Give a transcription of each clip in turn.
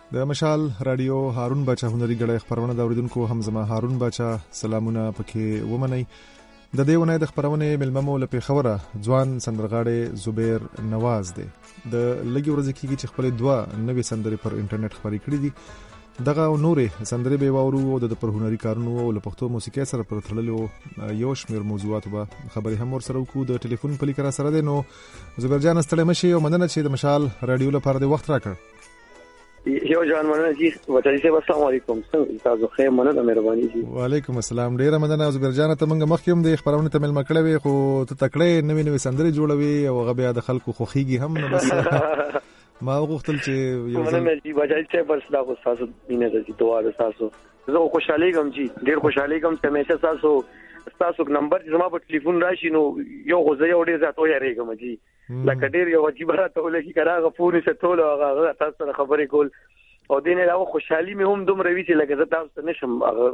د مشال رادیو هارون بچا هنري غړي خبرونه د اوریدونکو هم زما هارون بچا سلامونه پکې ومني. د دې ونې د خبرونه ملممو لپاره خبره ځوان سندرغاړي زبیر نواز دی. د لګي ورځ کېږي چې خپل دوه نوې سندرې پر انټرنیټ خبري کړې دي. دغه نورې سندرې به واورو او د پر هنري کارونو او له پښتو موسیقي سره پر تړلو یو شمېر موضوعات به خبرې هم ور سره وکړو. د ټلیفون په لیکره سره دی. نو زبیر جان ستړی مشي او مننه چې د مشال رادیو لپاره د وخت راکړ. یو جان مننه جی وتعالى سي السلام علیکم. تاسو خیر مننه مهرباني جی. وعلیکم السلام. ډیره مننه زبیر جان. ته موږ مخکې هم د خبرونه تمل مکړې وي خو ته تکړه نوې سندرې جوړوي او غبیا د خلکو خوخيږي هم نه بس ما غوښتل چې یو مننه جی وجای ته بس دا تاسو مینه د دعا د تاسو زه خوشاله کوم جی ډیر خوشاله کوم چې همیشه تاسو نمبر زما په ټلیفون راشي نو یو غوځي او ډیر زیات وایریږم جی لکه ډیر یو عجیب راته ولګي کراغه پوری څه ټول هغه تاسو سره خبرې کول او دینه دا خوشحالي مې هم دومره وی چې لکه تاسو نشم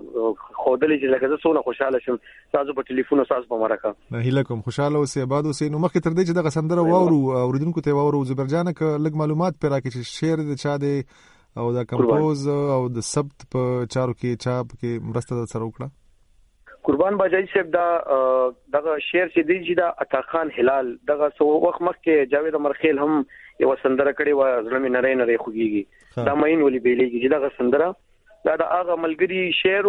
خودلې چې لکه زه سونه خوشاله شم تاسو په ټلیفون او تاسو په مرکه نه هیله کوم خوشاله اوسې آباد اوسې. نو مخکې تر دې چې دغه سندره واورو اوریدونکو ته واورو زبیر جان ک لګ معلومات پر راکې چې شعر د چا دی او د کمپوز او د ثبت په چارو کې چاپ کې مرسته سره وکړه. قربان باجای صاحب دا دغه شعر چې دی چې دا عطا خان هلال دغه سو وخت مخکې جاوید مرخیل هم یو سندره کړي و زړه مې نری نری خوږيږي دا مین ولي بیلېږي چې دغه سندره دا د هغه ملګری شعر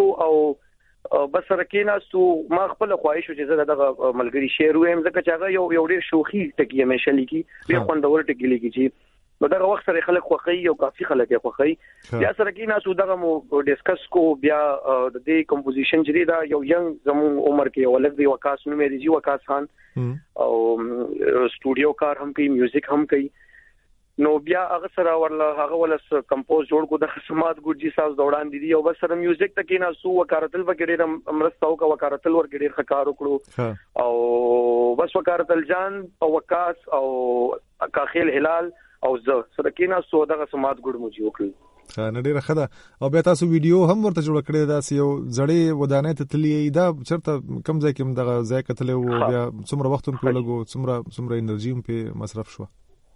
او بس رکیناستو ما خپل خواهش چې زه دغه ملګری شعر وایم ځکه چې هغه یو ډیر شوخي ټکی مې شلې کی ډیر خوندور ټکی لیکي چې نو دغه وخت سره خلک خوخی او کافي خلک خوخی بیا سره کې ناسو دغه مو ډیسکس کو بیا د دې کمپوزیشن چې دا یو ینګ زمون عمر کې ولګ دی وکاس نو مې دی وکاس خان او سټوډیو کار هم کوي میوزیک هم کوي نو بیا هغه سره ورله هغه ولس کمپوز جوړ کو د خدمات ګورجی ساز دوران دي او بس سره میوزیک تکې ناسو وکارتل وګړي امرستاو کا وکارتل ورګړي خکار وکړو او بس وکارتل جان او وکاس او کاخیل هلال او زه سره کینا سو دغه سمات ګډ مو جوړ کړ. نه ډیره خده او بیا تاسو ویډیو هم ورته جوړ کړی دا یو زړې ودانې ته تللی دا چرته کم ځای کې دغه ځای کتلې او بیا څومره وخت هم په لګو څومره انرژي هم په مصرف شو.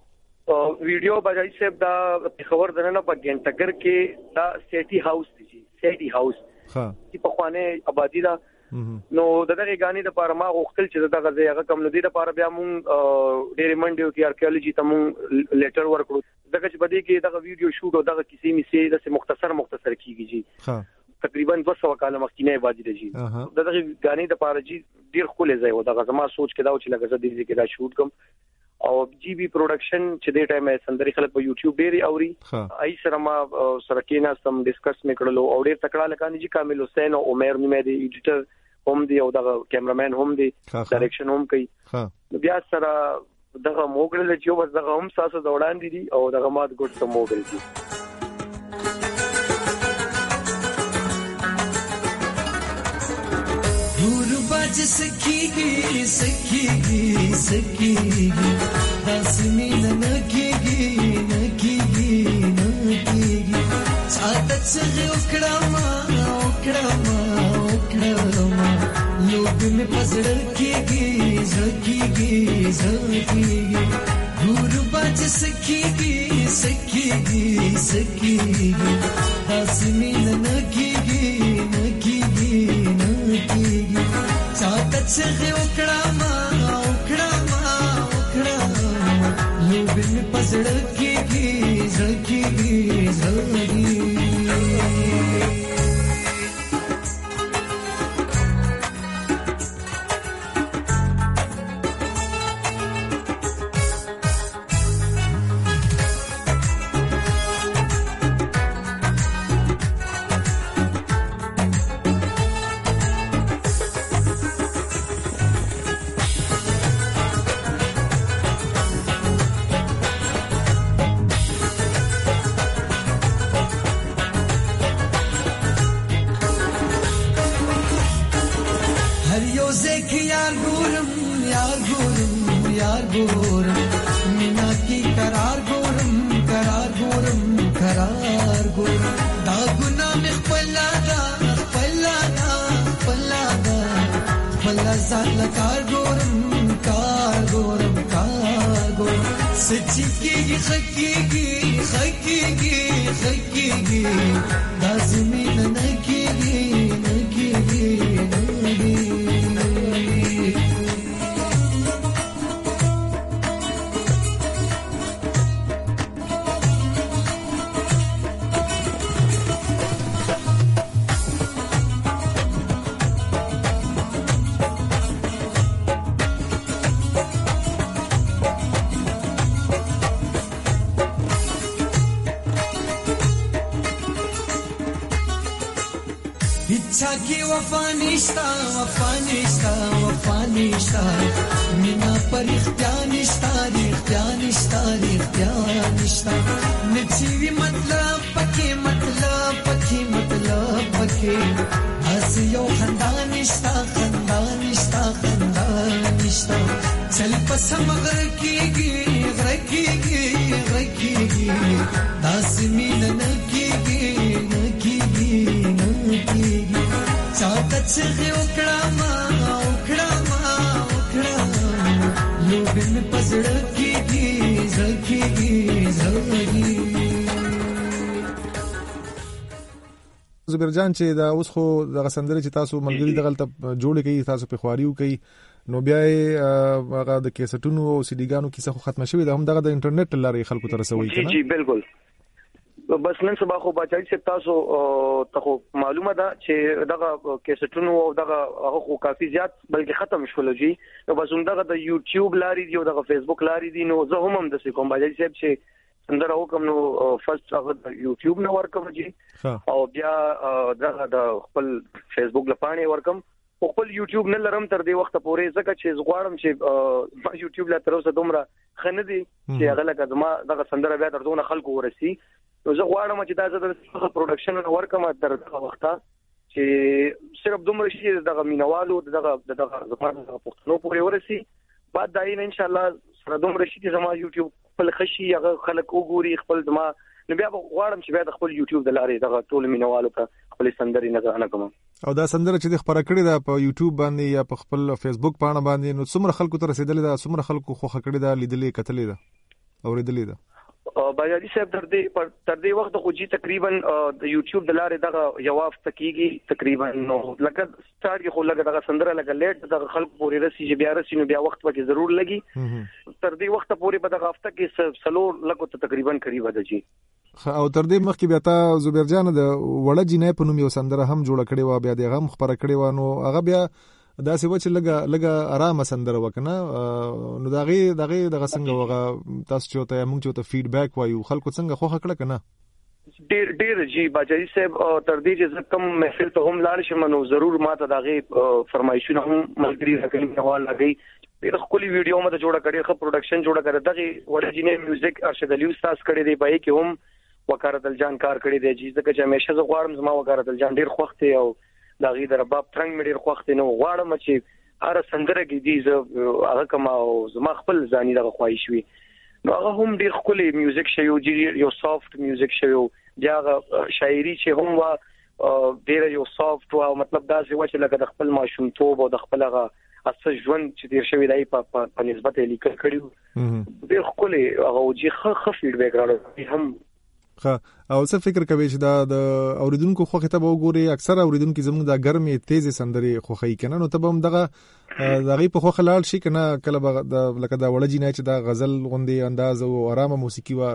ویډیو باجای صاحب دا خبر درنه په ګنټګر کې دا سیټي هاوس دی سیټي هاوس چې په خوانه آبادی دا نو دغه غانې د پاره ما غوښتل چې دغه ځای هغه کم ندی د پاره بیا مونږ ډېر منډیو کې آرکیولوژي ته مونږ لیټر ورکړو دغه چې بده کې دغه ویډیو شوټ او دغه کیسې می سي د مختصر کیږي جی تقریبا 200 کاله مخکې نه آبادی دی جی دغه غانې د پاره جی ډېر خولې ځای و دغه زما سوچ کې دا چې لکه زه دې کې دا شوټ کوم او جی بي پروډکشن چې د ټایم سندري خلک په یوټیوب ډېری اوري ای سره ما سره کې نه سم ډیسکس میکړلو او ډېر تکړه لکه جی کامل حسین او عمر نیمه دی ایډیټر هم دی او دغه کیمرامین هم دی ډایرکشن هم کوي بیا سره دغه موګل چې و دغه هم ساسو دوړان دي او دغه مات ګډ سم موګل دي. ورباج سکیږي سکیږي سکیږي داسمي نکیږي ساده څه وکړم لوګ مې پزړ کېږي زکیږي ورباج سکیږي داسمي نکیږي ساده څه وکړم لوګ مې پزړ کېږي زکیږي سچکیږي خکیږي دا زمين نه کیږي इच्छा की वफा निष्ठा मीना पर इख्तियार निष्ठा नचीवी मतलब पके हसियो खंदा निष्ठा चल पसम रखीगी दास मीन नकीगी चाहत से उखड़ा लोग में पसड़ की زبیر جان چې دا اوس خو د غسندري چې تاسو ملګری دغلت جوړ کړي تاسو په خواریو کوي نو بیا هغه د کیسټونو او سي ډي ګانو کیسه خو ختمه شوې ده هم دغه د انټرنیټ لارې خلکو ته رسوي کنه جی بالکل بس نن سبا خو بچای چې تاسو ته معلومه ده چې دغه کیسټونو او دغه هغه کافي زیات بلکې ختم شول جی نو بس دغه د یوټیوب لارې دی او دغه فیسبوک لارې دی نو زه هم د کوم بچای چې اندر او کوم نو فرست هغه یوټیوب نو ورکوم جی او بیا دغه د خپل فیسبوک لپاره ورکوم خپل یوټیوب نه لرم تر دې وخت پورې ځکه چې زغواړم چې یوټیوب لا تر اوسه دومره خنه دي چې هغه لکه زما دغه سندره بیا درته خلکو ورسي نو زه غواړم چې دا زه د پروډکشن ورکوم تر دغه وخت چې صرف دومره شي دغه مینوالو دغه زما پښتنو پورې ورسي بعد داین ان شاء الله سره دومره شي چې زما یوټیوب خپل خشي هغه خلک وګوري خپل زما نو بیا غواړم چې بیا د خپل یوټیوب د لارې دغه ټول مینوالو ته خپل سندري نه کوم او دا سندره چې د خبره کړې ده په یوټیوب باندې یا په خپل فیسبوک باندې باندې نو څومره خلکو ته رسیدلې ده څومره خلکو خوښه کړې ده لیدلې کتلې ده اوریدلې ده بایادي صاحب تر دې وخت خو جی تقریبا د یوټیوب د لارې دغه جواب تکیږي تقریبا نو لکه سٹارټ کې خو لګه دغه سندره لګه لیټ دغه خلک پورې رسي چې بیا رسي نو بیا وخت پکې ضرور لګي تر دې وخت پورې په دغه هفته کې سلور لګو ته تقریبا قریب ده جی او تر دې مخکې بیا تا زبیر جان د وړه جنې په نوم یو سندره هم جوړ کړې و بیا دغه هم خبره کړې و نو هغه بیا دا سی وچ لګه آرام سندره وکنه نو دغه څنګه وغه تاسو چې ته موږ چې ته فیډبیک وایو خلکو څنګه خوخه کړه کنه ډیر جی باجی صاحب تر دې چې کم محفل ته هم لاړ شم نو ضرور ماته دغه فرمایشونه هم ملګری راکړي حواله لګي ډیر خولي ویډیو ماته جوړه کړي خو پروډکشن جوړه کړي دغه ورجینل میوزیک ارشد علی استاد کړي دی پای کې هم وقارت الجان کار کړي دی چې ځکه چې همیشه زه غواړم زما وقارت الجان ډیر خوښ او دا غي در باب ترنګ مې ډیر خوښ نو غواړم چې هر سندره کې دي زه هغه کما او زما خپل ځاني دغه خواهش وي نو هغه هم ډیر خولي میوزیک شوی یو سافت میوزیک شوی بیا شاعري چې هم وا ډیر یو سافت او مطلب دا چې لکه د خپل ماشومتوب او د خپل هغه اصل ژوند چې ډیر شوی دی په نسبت لیکل کړیو ډیر خولي هغه جی خ فیډبیک راوړي هم او څه فکر کوي چې دا د اوریدونکو خوخه ته وګوري اکثر اوریدونکو زموږ د ګرمې تیزه سندري خوخی کنه نو ته هم دغه په خوخه لاړ شي کنه کله لکه دا وړه جنې چې دا غزل غوندي انداز او آرامه موسیقي و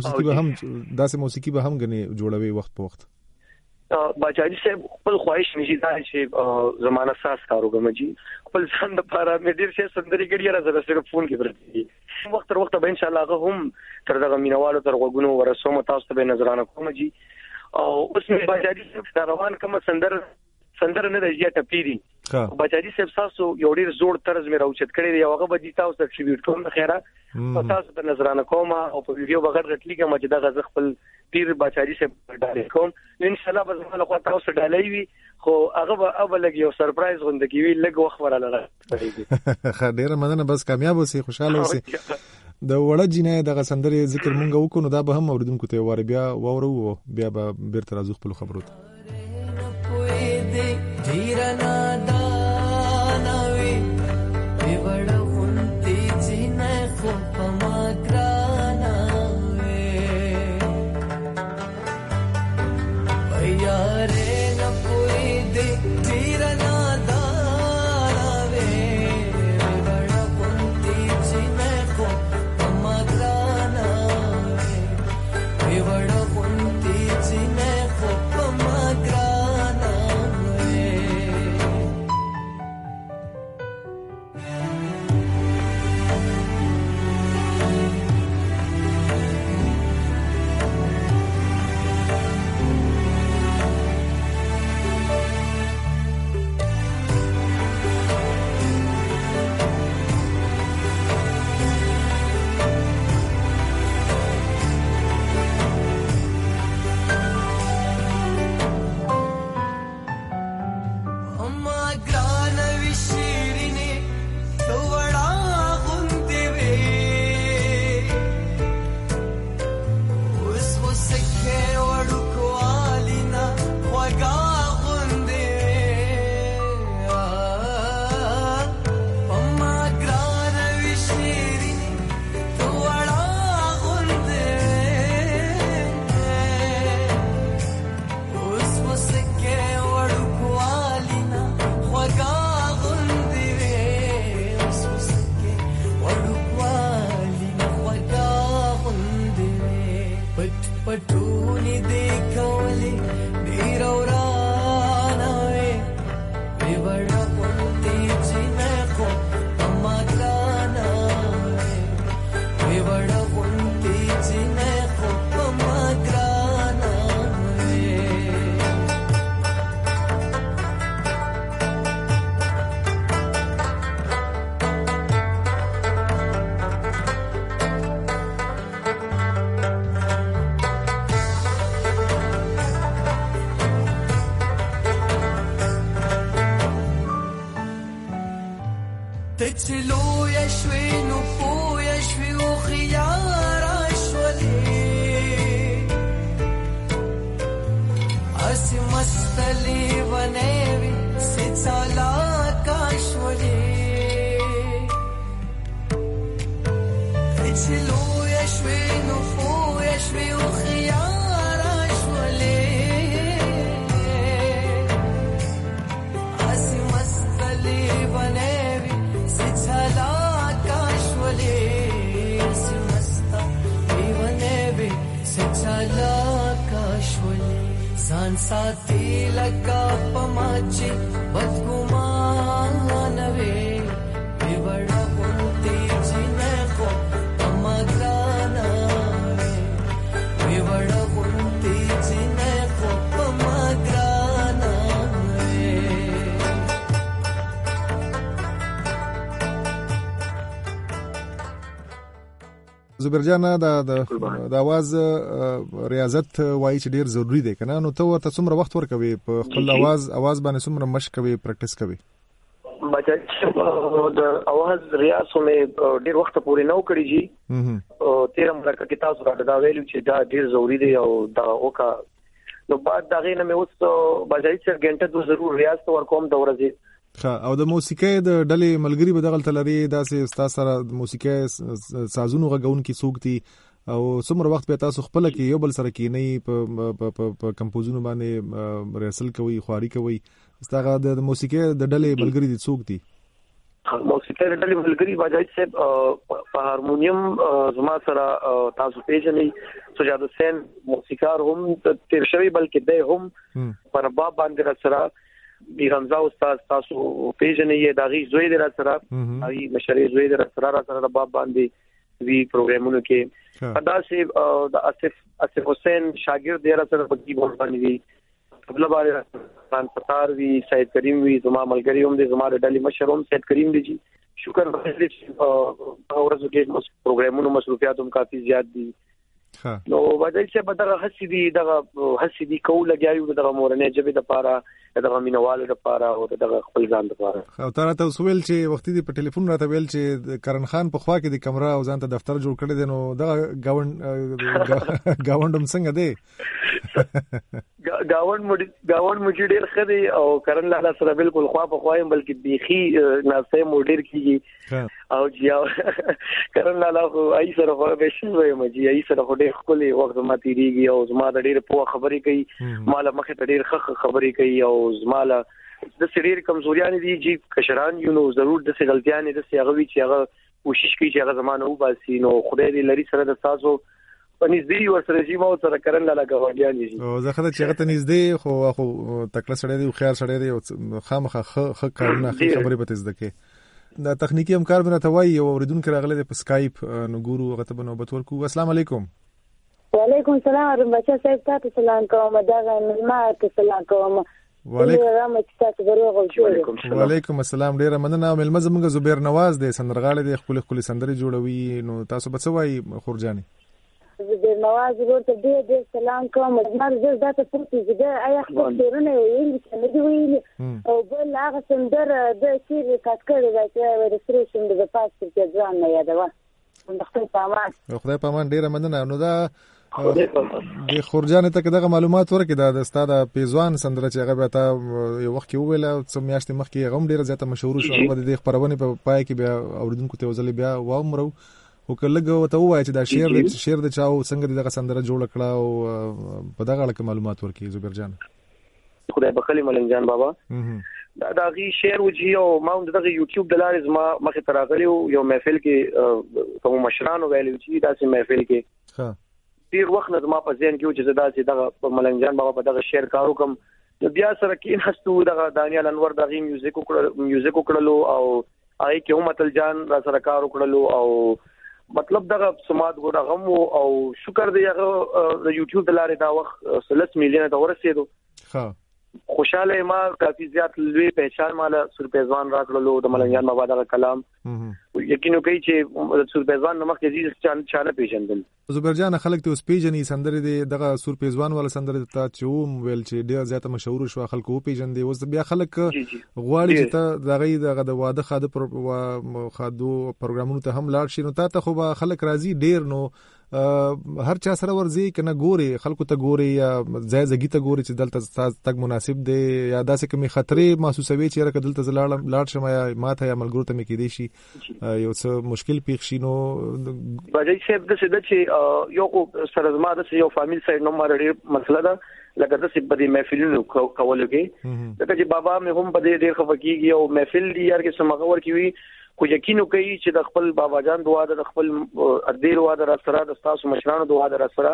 داسې موسیقي به هم غني جوړوي وخت په وخت باچاجي صاحب خپل خواهش نشي دا چې زمانہ ساس کاروګم جی خپل ځان د پاره مې ډیر څه سندري کړي راځه صرف فون کې پرتی وخت تر وخت به ان شاء الله هم تر دغه مینوالو تر غوګونو ورسوم تاسو ته نظرانه کوم جی او اوس مې باچاجي صاحب روان کوم سندر نه دی ټپيري باچاجي صاحب تاسو یو ډیر زوړ طرز مې راوچت کړی دی هغه به دي تاسو ته ټریبیوټ کوم خیره تاسو ته نظرانه کوم او په ویډیو بغیر غټلی کوم چې دغه خپل پیر باچاجي صاحب ډالې کوم ان شاء الله به زما له خوا تاسو ډالې وي خو هغه به اول لګي یو سرپرایز غونډه کوي لګ وخت وراله راځي ډیر مننه بس کامیاب اوسئ خوشاله اوسئ د وړه جنې دغه سندري ذکر مونږ وکړو دا به هم اوریدونکو ته واره بیا وورو بیا به بیرته راځو خپل خبرو ته وړه غونډې جنې خو په ما ګران پټونی دې کولې ډیر ورانه وې وړه پونتي چې نه کو اما ګرانه وې وړه پونتي چې نه کو اما ګرانه تچلو یشوی نو پو یشوی او خیار اشولی اسی مستلی ونیوی سی چالا کاشولی تچلو یشوی نو پو یشوی او خیار اشولی اسی مستلی ونیوی سچلا کاشولی سمستا دیوانه سچلا کاشولی ځان ساتي لکه پماچی بدګمان وې وړه پونتي چې نه کو اما ګرانه وې وړه پونتي چې نه کو اما ګرانه زبیر جان د आवाज ریاضت وایي چې ډیر ضروری دی کنه نو ته ورته څومره وخت ورکوي په خپل आवाज باندې څومره مشق کوي پریکټیس کوي بچا د आवाज ریاض مې ډیر وخت پورې نو کړی جی 13 مرکه کې تاسو راته دا ویلو چې دا ډیر ضروری دی او دا وکا نو بعد دا غینه مې اوس بچای چې غنټه د ضرور ریاض ته ورکوم د ورځې او د موسیقۍ د ډلې ملګری به دغه تلري داسې استاد سره د موسیقۍ سازونو غږون کې څوک دي او څومره وخت به تاسو خپل کې یو بل سره کې نه په کمپوزونو باندې ریسل کوي خواري کوي استاد د موسیقۍ د ډلې ملګری دي څوک دي موسیقۍ د ډلې ملګری باجای صاحب په هارمونیم زما سره تاسو پیژنئ سجاد حسین موسیقار هم تیر شوی بلکې د هم پر باب باندې سره بیرمزا استاد تاسو پیژنې داغي زوی در سره ای مشري زوی در سره د باب باندې وی پروګرامونو کې ادا سي د اسف حسین شاګرد در سره په کیبورډ باندې وی قبل باندې خان ستار وی سید کریم وی زما ملګری هم د زما د ډلې مشر هم سید کریم دی جی شکر دې اورزو کې پروګرامونو مصروفیات هم کافي زیات دي نو وځي چې بدغه حسدي کول لګیاو دغه مورنه جبه د پاره دغه مینوالو لپاره او دغه خپل ځان لپاره او تر ته وسویل چې وختي دی په ټلیفون راته ویل چې کرن خان په خوا کې د کمره او ځان ته دفتر جوړ کړی دی نو دغه گاوندم څنګه دی گاوند مجھے ډیر خدي او کرن لاله سره بالکل خوا په خوایم بلکې بيخي ناسه مودیر کیږي او جیا کرن لاله خو ای سره خو به شوی مجي ای سره خو ډیر خولي وخت ما تیریږي او زما د ډیر په خبرې کوي مال مخه ډیر خبرې کوي او زماله د سریر کمزوریان دي چې کشران یو نو ضرور د غلطیاں د سیاغوي چې هغه کوشش کوي چې هغه زمانه وباسي نو خدای دې لري سره د تاسو پنځدې ورسره چې مو سره کرن لاله غوډیان دي او زه خدای چې هغه ته نږدې خو تکړه سړی دی خو خیر سړی دی او خامخه خ کارونه خبرې به تزده کې دا تخنیکی همکار بنه توای او اوریدونکو راغله د سکایپ نو ګورو هغه ته نوبت ورکو السلام علیکم وعلیکم السلام بچا صاحب تاسو سلام کوم دا ما ته سلام کوم وعلیکم السلام ډیره مننه ملمه زمونږ زبیر نواز دی سندرغاړی دی خپل سندرې جوړوي نو تاسو به څه وایي خورجاني زبیر نواز ورته ډیر سلام کوم مرزه ذات فرصت زده اي خپل ډیرونه ویل چې نه دی ویل او بل هغه سندر د شیر کاتکړه راځي ورسره د پاسپورت ځان نه یادوه خدای پامان ډیره مننه نو دا د خورجان ته دغه معلومات ورکړه د استاد پیزوان سندره چې هغه به تا یو وخت کې ویل څو میاشتې مخکې هغه ډیره زیاته مشهور شو په دې خبرونه په پای کې بیا اوریدونکو ته وزل بیا وامرو او کله ته وایي چې دا شعر د چاو څنګه دغه سندره جوړ کړه او په دغه اړه معلومات ورکړي زبیر جان خدای بخلی ملنګ جان بابا دا غي شعر وجي او ما دغه یوټیوب دلارز ما مخه تراغلی یو محفل کې کوم مشرانو ویلو چې داسې محفل کې ډیر وخت نه ما په ذهن کې چې زدا چې دغه ملنګ جان بابا په دغه شعر کارو کوم بیا سره کې هستو دغه دانیال انور دغه میوزیک وکړلو او هغه کې هم متل جان را سره کار وکړلو او مطلب دغه سماعت ګوره غم او شکر دی هغه د یوټیوب د لارې دا وخت 3 میلیون ته ورسېدو. ها خوشاله ما کافي زیات لوی پہچان مال سورپیزوان راکړلو د ملنګان بابا دغه کلام یقینو کوي چې سورپیزوان نمک کې چانه پیژندل زبیر جان خلک ته اوس پیژنې سندره دغه سورپیزوان ولا سندره ته چوم ویل چې ډیر زیات مشهور شو خلکو پیژندې اوس بیا خلک غواړي چې ته دغه د واده خاده خادو پروګرامونو ته هم لاړ شي نو ته خو خلک راضي ډیر نو هر چا سره ورزي کنه ګوري خلکو ته ګوري یا ځای ځګی ته ګوري چې دلته تک مناسب دی یا داسې کومي خطرې محسوسوي چې راکه دلته لاړ شم یا ماته یا ملګرو ته مې کې دي شي یو څه مشکل پیښ شي نو بجای صاحب د څه چې یو سره زما د یو فامیل سایډ نو مړ مسله ده لکه د څه په دې محفلونو کولو کې لکه چې بابا مې هم په دې ډېر خفقيږي او محفل دی یار کې سمغور کی وي خو یقینو کوي چې د خپل بابا جان دعا د خپل ادیر دعا د سره د تاسو مشرانو دعا د سره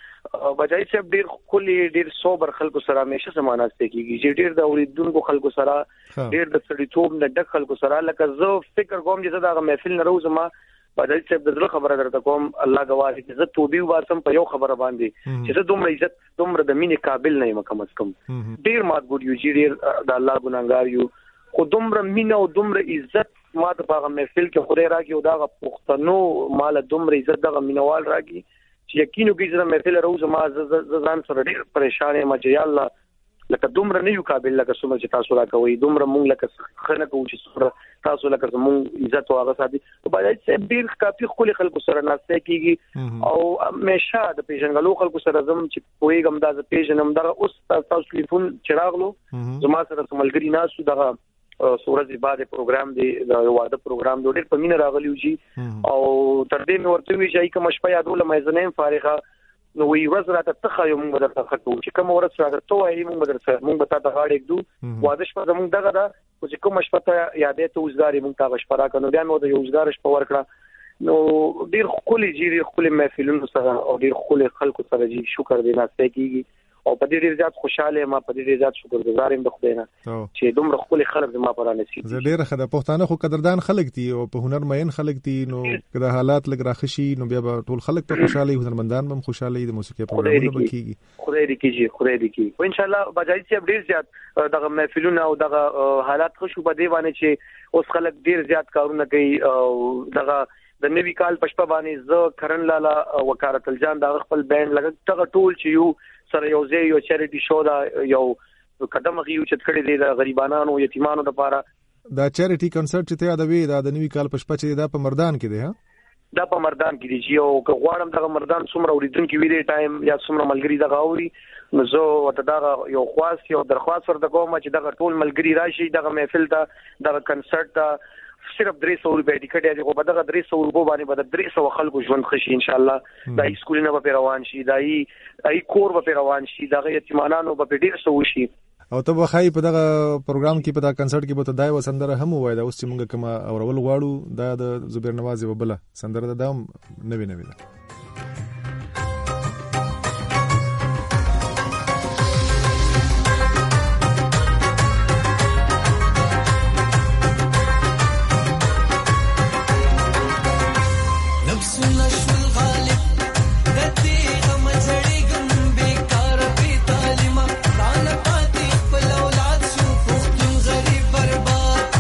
بجای صاحب ډیر صبر خلکو سره همیشه سماناسته کیږي چې ډیر د اوریدونکو خلکو سره ډیر د سړیتوب نه ډک خلکو سره لکه زه فکر کوم چې دا محفل نه روزما بجای صاحب د خبره درته کوم الله گواه چې زه توبې واسم په یو خبره باندې چې زه دومره عزت دومره د مینې قابل نه یم کم از کم ډیر مات ګور یو چې ډیر د الله ګناګار یو خو دومره مینه او دومره عزت ما ته په محفل کې خدای راکې او دا پښتنو مال دومره عزت دغه مینوال راکې چې یقینو کې چې محفل روز ما ځان سره ډیر پریشان یم چې یا الله لکه دومره نه یو قابل لکه څومره چې تاسو راکوي دومره مونږ لکه خنه کوو چې څومره تاسو لکه مونږ عزت او هغه ساتي په باید چې ډیر کافي خپل خلکو سره ناسته کیږي او همیشه د پیژنګلو خلکو سره زم چې پویګم دا پیژنم دا اوس تاسو ټلیفون چراغلو زما سره ملګری ناسو دغه سورج بعد پروګرام دی د واده پروګرام د ډېر په مين راغلیو شي او تر دې مې ورته وی چې کوم شپه یادول مې زنیم فارغه نو وی ورځ راته تخه یو موږ درته خطو چې کوم ورځ راته تو وایي موږ درته موږ به تاسو غاړې کېدو واده شپه زموږ دغه دا چې کوم شپه ته یادې ته وزګاری موږ تاسو شپه راکنو بیا نو د وزګار شپه ورکړه نو ډېر خولي جيري خولي محفلونو سره او ډېر خولي خلکو سره جي شکر دی ناسته کیږي او په دې ډیر زیات خوشاله ما په دې ډیر زیات شکرګزار یم د خدای نه چې دومره خپل خلک زما پر نصیب زه ډیر خدای پښتانه خو قدردان خلک دي او په هنر مین خلک دي نو کله حالات لګ راخشي نو بیا ټول خلک ته خوشاله هنرمندان هم خوشاله دي موسیقي پروګرامونه بکیږي خدای دې کیږي او ان شاء الله بجای چې ډیر زیات دغه محفلونه او دغه حالات خوشو به دی باندې چې اوس خلک ډیر زیات کارونه کوي او دغه د نوی کال پښپا باندې ز کرن لالا وکارت الجان د خپل بینډ لګ ټغه ټول چې یو سره یو ځای یو چیریټي شو دا یو قدم غيو چې کړی دی د غریبانو یتیمانو لپاره دا چیریټي کنسرت چې ته یادوي دا د نوی کال پښپا چې دا په مردان کې دی ها دا په مردان کې دی چې یو غواړم دغه مردان څومره اوریدونکو ویلې ټایم یا څومره ملګری دغه اوري نو زه وته دا یو خواست یو درخواست ورته کوم چې دغه ټول ملګری راشي دغه محفل ته دغه کنسرت ته صرف 300 روپے ټیکټ دی خو په دغه 300 روپو باندې به 300 خلکو ژوند خشي ان شاء الله دای سکولونه به روان شي دای کور به روان شي دغه یتیمانو به ډیر سو شي او ته بخای په دغه پروګرام کې په دغه کنسرت کې به ته دای وسندره هم وای دا اوس چې موږ کوم اورول غواړو دا د زبیر نوازي وبله سندره دا نوی ده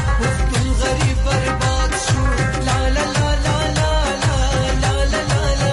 La la la la la la la la la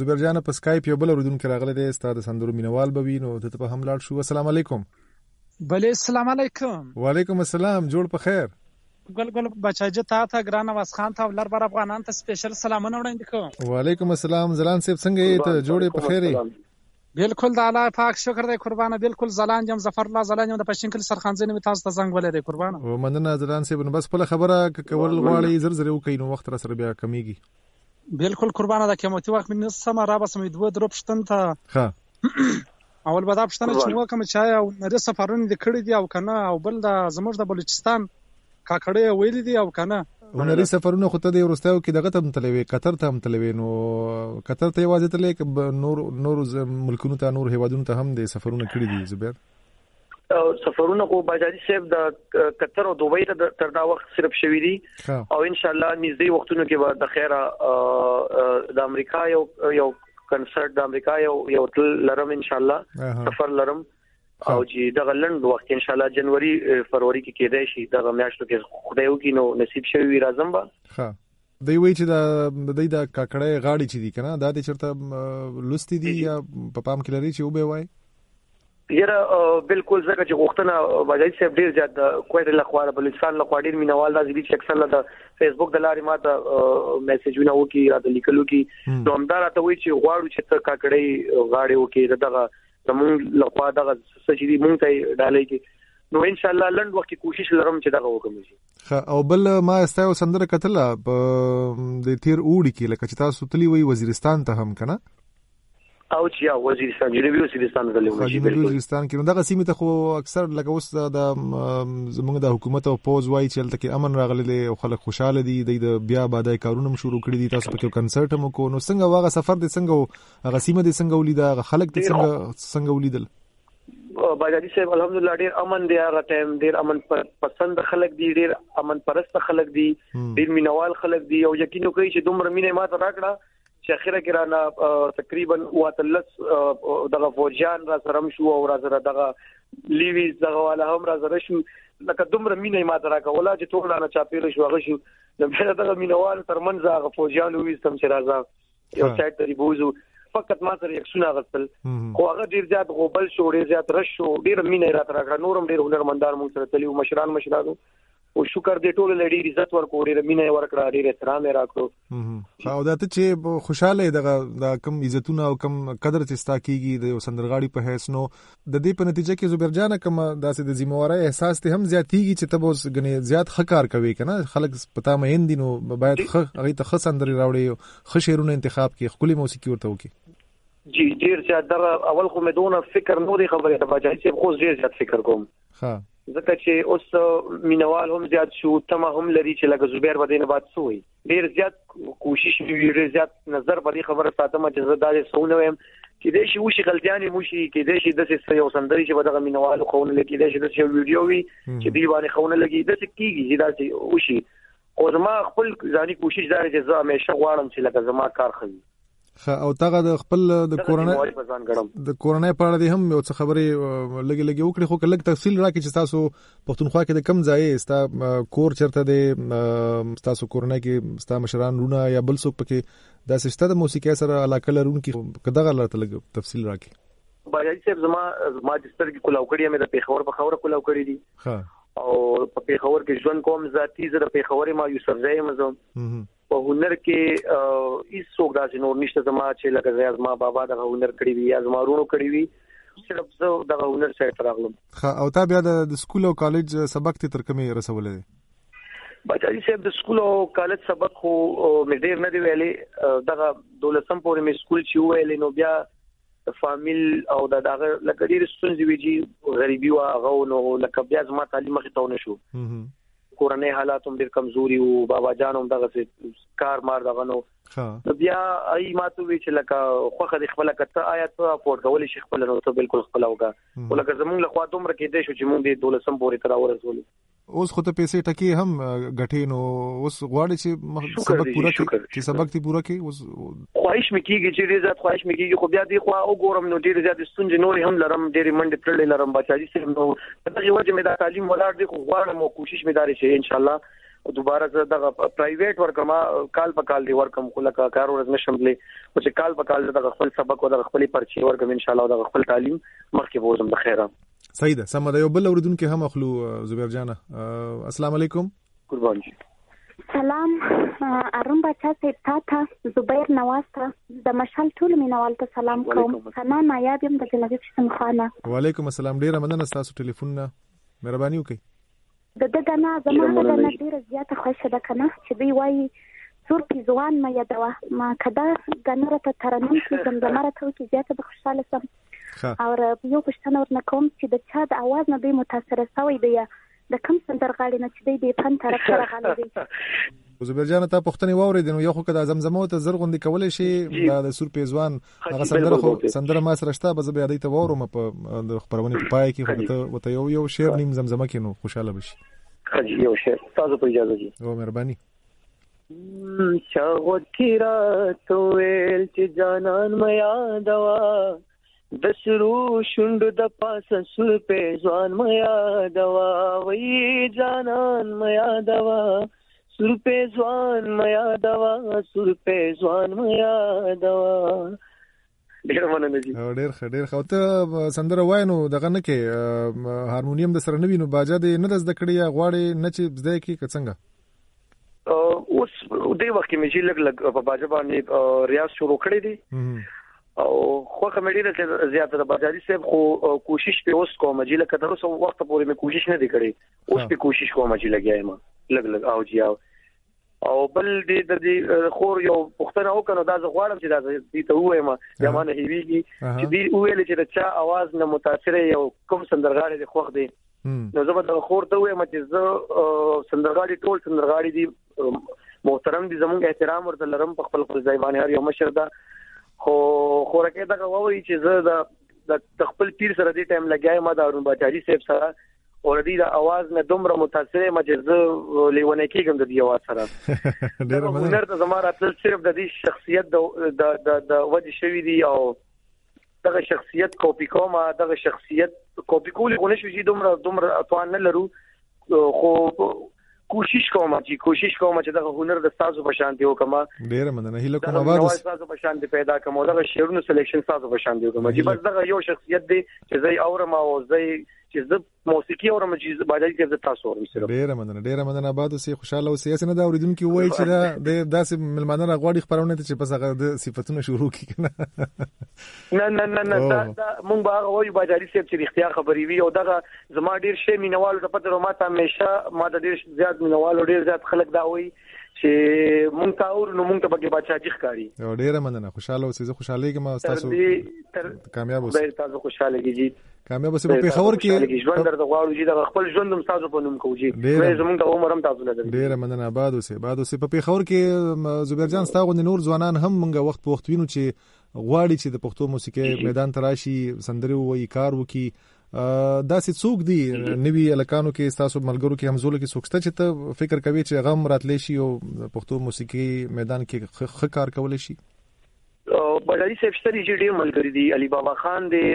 زبیر جان په سکایپ یو بل اوریدونکو راغلی دی ستاسو د سندرو مینوال به وي نو ته په هم لاړ شو. السلام علیکم. بله السلام علیکم. وعلیکم السلام. جوړ په خیر. ګل بچاجه تا ګران نواز خان ته ولر بر افغانان ته سپیشل سلامونه وړاندې کوم. وعلیکم السلام. زلان صاحب څنګه یې ته جوړې په خیر؟ بالکل د الله پاک شکر دی قربانه. بالکل زلان یم ظفر الله زلان یم د پښتون کلی سرخانځنه می تاسو ته زنګ ولې دی قربانه. او مننه زلان صاحب. نو بس په خبره کول غواړي زر وکړي نو وخت را سره بیا کمیږي. بالکل قربانه د قیمتي وخت من سم را بس مې دوه درو پښتون ته ها اول به دا پښتنه چې مو کوم چای او نری سفرونه د کړی دی او کنه او بل د زموږ د بلوچستان کاکړې ویل دي او کنه نری سفرونه خو ته د ورستاو کې دغه تم تلوي قطر ته هم تلوي نو قطر ته یوازې تلې ک نور ملکونو ته نور هیوادونو ته هم د سفرونه کړی دي زبیر؟ سفرونه کو باجادي صاحب د قطر او دوبۍ ته تر دا وخت صرف شوی دي او ان شاء الله نږدې وختونو کې به د خیره د امریکا یو کنسرت د امریکا یو تل لرم ان شاء الله سفر لرم او چې د غلند وخت ان شاء الله جنوري فروری کې کېدای شي د میاشتو کې خدای وکي نو نصیب شوی راځم با. ها دوی وی چې د کاکړې غاړي چې دي کنه دا د چرته لستی دي یا په پام کې لري چې وبې وای یره بالکل ځکه چې وختونه باجای صاحب ډیر زیات کوټه لخواره بلوچستان لخوا ډیر مینوال د دې چې اکثر د فیسبوک د لارې ماته میسجونه وکي را د لیکلو کې نو همدار ته وی چې غواړو چې ته کاکړې غاړي وکي دغه زمونږ لخوا دغه سچري مونږ ته ډالۍ کې نو ان شاء الله لند وخت کوشش لرم چې دغه وکم شي. او بل ما استایو سندره کتله په د تیر اوړي کې لکه چې تاسو تلی وی وزیرستان ته هم کنه او چې وزیرستان جنوبي وزیرستان ته لوي جنوبي وزیرستان کې نو دغه سیمه ته خو اکثر لکه اوس د زمونږ د حکومت او پوز وای چې تل کې امن راغلی او خلک خوشاله دي د بیا بادای کارونه شروع کړی دي تاسو په کنسرت هم کو نو څنګه واغه سفر دي څنګه هغه سیمه دي څنګه ولیدا خلک دي څنګه ولیدل؟ باجادي صاحب الحمدلله ډیر امن دی هغه ټایم ډیر امن پسند خلک دي ډیر امن پرست خلک دي ډیر مینوال خلک دي او یقینو کوي چې دومره مینه ماته راکړه چې اخره کې رانا تقریبا واتلس دغه فوجان را سره شو او را سره دغه لیویز دغه والا هم را سره شو لکه دومره مینه ماته راکوله چې ټول نه چاپیره شو هغه شو د دغه مینوال ترمنځ هغه فوجان وېستم چې راځه یو سایت ته بوزو فقط ما سره یک سونه غسل خو هغه ډیر زیات غوبل شو ډیر زیات رش شو ډیر مینه راته راکړه نورم ډیر هنرمندار مونږ سره تلیو مشرانو او شکر دې ټول لړۍ عزت ورکو ډیر مینه ورکړه ډیر احترام راکړو او دا ته چې خوشاله دغه کم عزتونه او کم قدر چې ستا کیږي د سندرغاړي په هیڅ نو د دې په نتیجه کې زبیر جان کوم داسې د ذمہواری احساس ته هم زیاتیږي چې تبوس غني زیات خکار کوي کنه خلک پتا مې دي نو باید هغه ته خسندري راوړي خشيرونه انتخاب کې خپل موسیقي ورته وکي جی ډیر زیات در اول خو مې دونه فکر نوري خبره ته باجای چې خو ډیر زیات فکر کوم ها ځکه چې اوس مینوال هم زیات شو تمه هم لري چې لکه زبیر بدینه بعد سوې ډیر زیات کوشش وی ډیر زیات نظر باندې خبره ساتمه چې زه دا سونه ويم چې د شي وشي غلطیانه موشي کې د شي د یو سندري چې بدغه مینوال خونه لګي د شي د ویډیو وی چې دی باندې خونه لګي د کیږي چې دا وشي او زما خپل ځاني کوشش دار چې زه همیشه غواړم چې لکه زما کار خي او تاغه د خپل د کورونا په اړه هم یو څه خبرې لګي وکړي خو کله تفصیل راکړي چې تاسو پښتونخوا کې د کم ځای ستا کور چرته د تاسو کورونا کې ستا مشران رونه یا بل څوک پکې د سشته د موسیقي سره علاقه لرونکي کداغه لرته لګ تفصیل راکړي؟ باجای صاحب زما ماجستر کې کولاو کړی مې د پیښور په خبره کولاو کړی دي ها او په پیښور کې ژوند کوم ذاتی زره پیښوري ما یوسف زای مزم په هنر کې هیڅ څوک داسې نور نشته زما چې لکه زما ما بابا د هنر کړی وي یا زما ورونو کړی وي صرف زه د هنر سره راغلم. او تا بیا د سکول او کالج سبق ته تر کومه رسولې؟ بچای صاحب د سکول او کالج سبق خو مې ډیر نه دی ویلې دغه دولسم پورې مې سکول چې ویلې نو بیا فامیل او دغه لکه ډیر ستونزې ویجی غریبي او هغه نو لکه بیا زما تعلیم مخ ته ونه شو کورنۍ حالات هم ډیر کمزوري او بابا جان هم دغه کار مار دغه نو بیا ای ماته وی چې لکه خوخه د خپل کته آیات افورد کول شي خپل نو ته بالکل خپل وکړه ولکه زمونږ له خوا دومره کې دې شو چې مونږ د دولسم پورې تر ورسول اوس خو ته پیسې ټکی هم غټې نو اوس غواړي چې سبق پورا کړي چې سبق تی پورا کړي اوس خواهش مکیږي چې ډیر زیات خواهش مکیږي خو بیا دی خو او ګورم نو ډیر زیات ستونزې نور هم لرم ډیر منډه تړلې لرم بچاجي سره نو دغه وجه مې د تعلیم ولاړ دی خو غواړم او کوشش مې داري چې ان شاء الله دوباره زه دغه پرایویټ ورکم کال په کال دی ورکم خو لکه کار ورځ نشم بلی او چې کال په کال دغه خپل سبق او دغه خپل پرچی ورکم ان شاء الله دغه خپل تعلیم مخکې بوزم د خیره. صحیح ده. سم ده. یو بل اوریدونکو هم اخلو زبیر جانه. السلام علیکم. قربان جی. سلام ارون بچا صاحب ته زبیر نواز ته د مشال ټول مینوال ته سلام کوم. حنان نایب يم د جنبي شم خانه. وعلیکم السلام. ډیره مننه تاسو ټلیفون نه مهرباني وکړئ. د دغه زمانه د ډیره زیاته خوښه ده کنه چې دوی وایي زور کې ځوان ما یادوه ما کدا غنره ته ترنم کې زمزمه ته کې زیاته د خوشاله سم او یو پښتنه ورنه کوم چې د چا د आवाज نه دوی متاثر شوی دی د کوم سندرغاړي نه چې دوی په فن طرف سره غالي دي. زبیر جان ته پښتني واورې نو یو خو کدا زمزمه ته زرغوندي کولای شي د سور پیزوان هغه سندره ما سره شته به زه بیا دې ته وورم په د خبرونه په پای کې خو ته یو شعر نیم زمزمه کې نو خوشاله بشي. خجی یو شعر تاسو په اجازه دي. او مهرباني. چاغوت کیرا تو ویل چې جانان میا دوا د سرو شوند د پاسه سور پیزوان میا دوا وی جانان میا دوا سور پیزوان میا دوا سور پیزوان میا دوا. ډیر مننه جی. ډیر خو ته سندره وای نو دغه نه کې هارمونیم د سره نوینو باجا دې نه د کړی غواړي نه چې زده کې څنګه اوس دې وخت کې مې لګ په باجا باندې ریاض شروع کړی دي او خو کمیډي د زیاته د بازاري صاحب خو کوشش په اوس کوم چې لکه تر اوسه وخت پورې مې کوشش نه دی کړی اوس په کوشش کوم چې لګیایم لګ او جی او بل دې خور یو پښتنه وکنو دا زه غواړم چې دا دې ته وایم یا مانه هیویږي چې دې ویل چې د چا आवाज نه متاثر یو کوم سندرغاړي دی خوښ دی نو زه به د خور ته وایم چې زه سندرغاړي ټول سندرغاړي دي محترم دي زموږ احترام ورته لرم په خپل ځای باندې هر یو مشر دا خو راکې دا وایي چې زه د خپل پیر سره دې ټایم لګیایم ما د ارون بچاری صاحب سره اوردی د आवाज نه دومره متاثر مجز لیونه کېږم د دې आवाज سره ډېر مننه ته زموږ اصل صرف د دې شخصیت د وجه شوی دی او دغه شخصیت کاپی کوم دغه شخصیت کاپی کول غو نشو چې دومره اتوان نه لرو خو کوشش کوم چې دغه هنر د تاسو په شان دی وکما ډېر مننه هیله کوم आवाज تاسو په شان دی پیدا کوم دغه شعرونو سلیکشن تاسو په شان دی وکما چې بس دغه یو شخصیت دی چې زي اورم او زي چې زه موسیقي اورم چې باندې کې زه تاسو اورم سره ډېر مننه آباد اوسې خوشاله اوسې اسنه دا اوریدونکو وایي چې دا داسې ملمانه راغواړي خبرونه چې پس هغه د صفاتونو شروع کړي نه دا مونږ به وایو باجاري صاحب چې اختیار خبري وي او دغه زما ډیر شی مینوالو ته پته ماته همیشه ما د ډیر زیات مینوالو ډیر زیات خلک دا وایي چې مونږ تاور نو مونږ ته بګي بچاجي ښکاری. ډېر مننه خوشاله اوسې زه خوشاله کېم تاسو کامیاب اوسئ. تاسو خوشاله کیږئ کامیاب اوسئ په خبر کې ژوند درته غواړو چې د خپل ژوند تاسو په نوم کوجی زمونږ د عمر هم تاسو نه درته. ډېر مننه آباد اوسئ په خبر کې زبیر جان ستاسو نور ځوانان هم مونږ وخت وینو چې غواړي چې د پښتو موسیقي میدان تراشي سندري وایي کار وکي دا څه څوک دي نوی الکانو کې تاسو ملګرو کې همزولو کې څوک ته چې ته فکر کوي چې غم راتلی شي او پښتو موسیقي میدان کې ښه کار کولای شي. بډاری صاحب ستړي چې ډیر ملګری دي علي بابا خان دی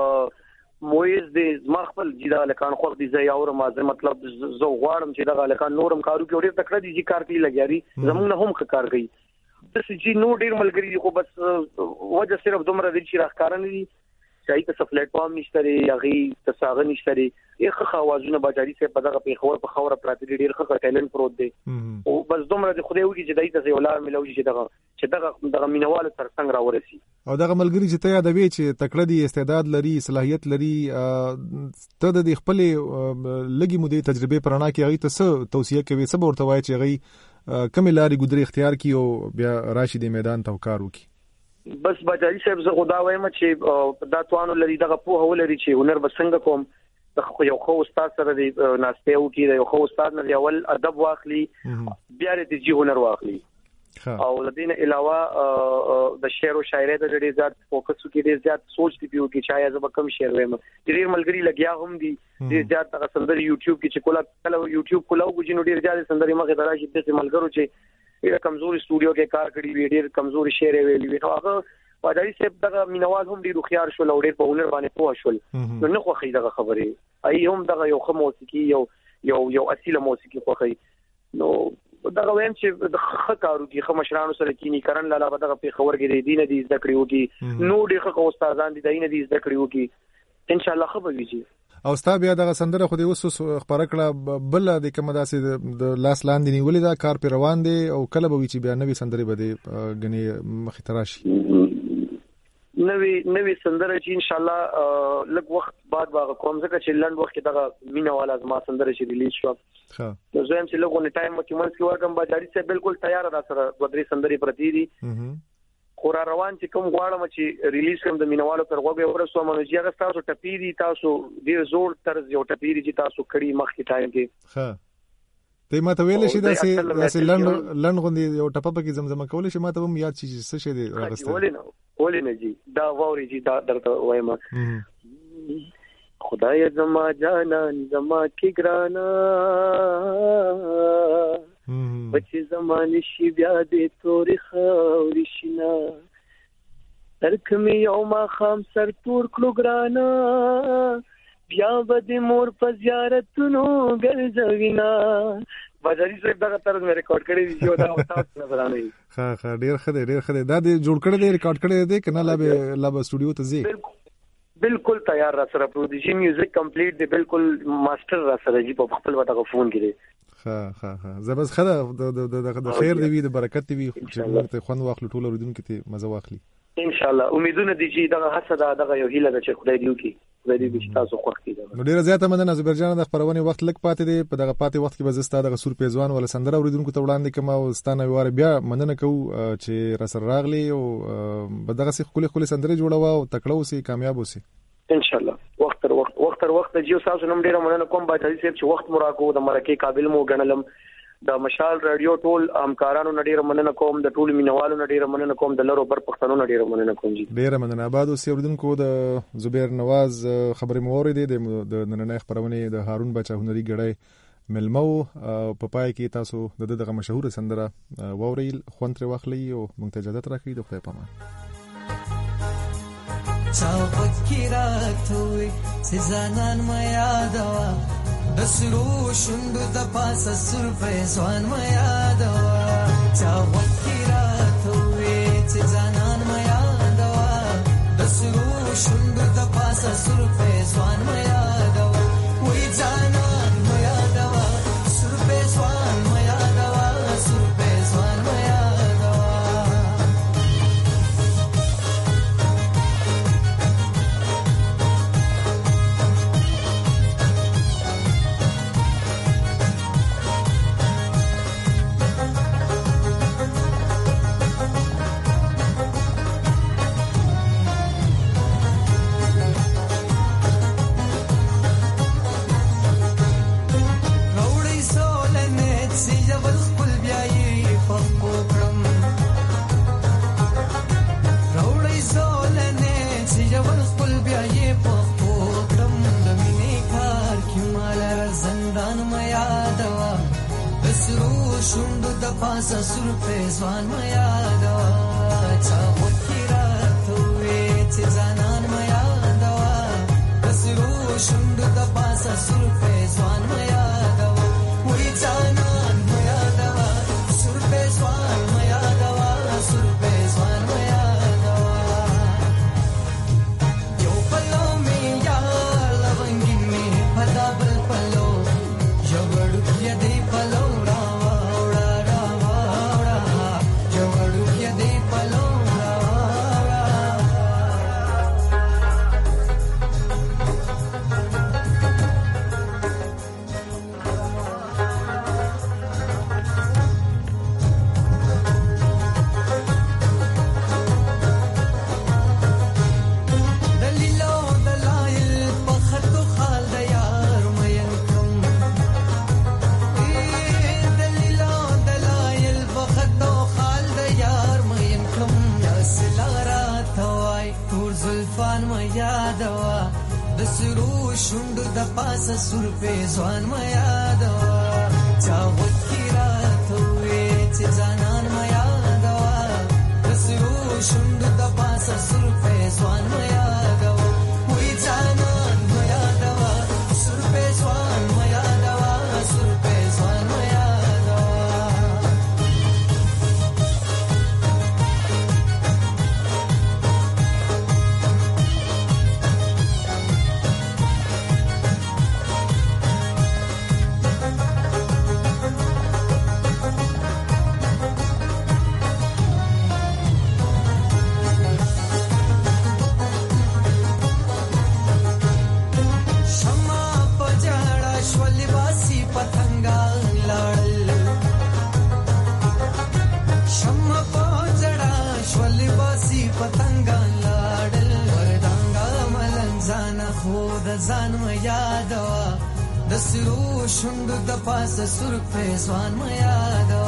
مویز دی زما خپل جدا الکان خو دي زي اور مازه مطلب زه غواړم چې دا الکان نورم کارو کې ډیر تکړه دي چې کار کوي لګیاري زمونږ نه هم کار کوي د سجی نو ډیر ملګری دي خو بس وجه صرف دومره دي چې راخکارن دي چې ایته پلیټ فارم نشته لري هغه تساغه نشته لري یخه خوازونه باجاري سه په دغه په خوره پراته ډیر ښه ټیلنت پروت دی او بس دومره د خدای وږي چې دایته یولار ملوي چې دغه مینوال تر څنګه راورسي او دغه ملګری چې ته یادوي چې تکړه دي استعداد لري صلاحیت لري ته د خپل لګي مودې تجربه پرانا کې هغه ته توصيه کوي څه ورته وایي چې هغه کوم لاري ګذري اختیار کی او بیا راشي د میدان ته کار وکي. بس باجاري صاحب زه خدا وایم چې دا توانو لري دغه په هول لري چې هنر بسنګ کوم یو خو استاد سره دی ناشته او کې یو خو استاد نه اول ادب واخلي بیا د جی هنر واخلي او لدین علاوه د شعر او شاعرۍ د ډېر زیات فوکس کې ډېر زیات سوچ دی پیو کې چا زما کم شعر وایم ډېر ملګری لګیا هم دي ډېر زیات هغه سندري یوټیوب کې چې کله یوټیوب کولاو غوښنو ډېر زیات سندري مخه دراشي د ملګرو چې ډېر کمزوري سټوډیو کې کار کړی وی ډېر کمزوري شعر ویلي وی نو هغه باجاري صاحب دغه مینوال هم ډېر خيار شو لوړې په هنر باندې پوه شول نو نه خو خې دغه خبره ای هم دغه یو خو موسیقي یو اصله موسیقي خو خې نو دا وایم چې د خکارو کې خمشرانو سره کینی کرن لاله به دغه په خبر کې دینه دي ذکر یو کې نو ډېر خو استادان دي دینه دي ذکر یو کې ان شاء الله خبر ویږي. او ستا بیا دغه سندره خو دې اوس خبره کړه بل د کوم داسې د لاس لاندې نیولې دا کار په روان دی او کله به وی چې بیا نوې سندره به دې غني مخې ته راشي نوې سندره چې ان شاء الله لږ وخت بعد باغ کوم ځکه چې لند وخت کې دغه مینا والا زما سندره چې ریلیز شو ها نو زه هم چې لږونه ټایم کې منځ کې ورکم بازاري څخه بالکل تیار را سره د درې سندري پرتی دي خورا روان چې کوم غواړم چې ریلیز کوم د مینوالو پر غوږه ورسو منوجي هغه تاسو ټپی دي تاسو ډیر زور طرز یو ټپی دي چې تاسو کړي مخ کې ټایم کې ها ته ما ته ویل شي داسې لند غوندي یو ټپه پکې زمزمه کول شي ما ته هم یاد شي څه شي دی راغسته ولې نه جی دا ووري جی دا درته وایم خدای زما جانان زما کی ګرانا بچی زمانه شي بیا دې تورې خاوري شینا ترکمه یو ما خام سر تور کلو ګرانا بیا به مور په زیارتونو ګرځوینا بازاري صاحب دا طرز مې ریکارډ کړی دی دا تاسو نظر نه ها ډیر خدای دا دې جوړ کړی دی ریکارډ کړی دی کنه لا به سټوډیو ته ځي بالکل تیار را سره پروډوسي میوزیک کمپلیټ دی بالکل ماستر را سره جی په خپل وټه فون کړي ها زبس خدا د خیر دی د برکت دی چې ورته خوند واخلو ټول اوریدونکو ته مزه واخلي ان شاء الله امیدونه دي چې دغه حسد دغه یو هیله ده چې خدای دې وکړي خدای دې چې تاسو خوښ کړي. نو ډیره زیاته مننه زبیر جان د خبرونه وخت لک پاتې دی په دغه پاتې وخت کې وزستا دغه سور پیزوان ولا سندره اوریدونکو ته وړاندې کوم او ستانه واره بیا مننه کو چې رسر راغلی او بدغه سي خولي سندره جوړوا او تکړه وسی کامیاب وسی ان شاء الله. وخت تر وخت جیو تاسو نوم ډیره مننه کوم باچا صاحب چې وخت مراکو د مرکه قابل مو غنلم د مشال رادیو ټول همکارانو نډیره مننه کوم د ټول مینوالو نډیره مننه کوم د لرو بر پښتنو نډیره مننه کوم جی ډیره مننه آباد اوسې اوریدونکو د زبیر نواز خبرې مورید د نننۍ خبرونه د هارون بچا هنري غړی ملمو په پای کې تاسو دغه مشهور سندره ووريل خوندره واخلي او مونږ ته اجازه راکړئ د خدای په امان. چا فکراتوي سزانان ما یادوا دسرو شوندو د پاسه سر فیضان ما یادوا چا فکراتوي سزانان ما یادوا دسرو شوندو د پاسه سر فیضان ما یادوا وې ځانان ما یادوا سر فیضان ما یادوا سر فیضان ما شوندو د پاسه سر پیزوان ما یادوا چا وکیراتوي چې ځانان ما یادوا دسرو شوندو د پاسه سر پیزوان ما یادوا وې ځانان ما یادوا سر پیزوان ما یادوا سر پیزوان ما یادوا یو پلو می یار لونګي می پدا بل پلو جوړ کې دی پلو شوندو د پاسه سر پیزوان ما یادوا چا وکیراتوي چې ځانان ما یادوا دسرو شوندو د پاسه سر پیزوان ما یادوا وې ځانان ما یادوا سر پیزوان ما یادوا سر پیزوان ما یادوا سرو شوند د پاسه سر په ځوان ما یادوا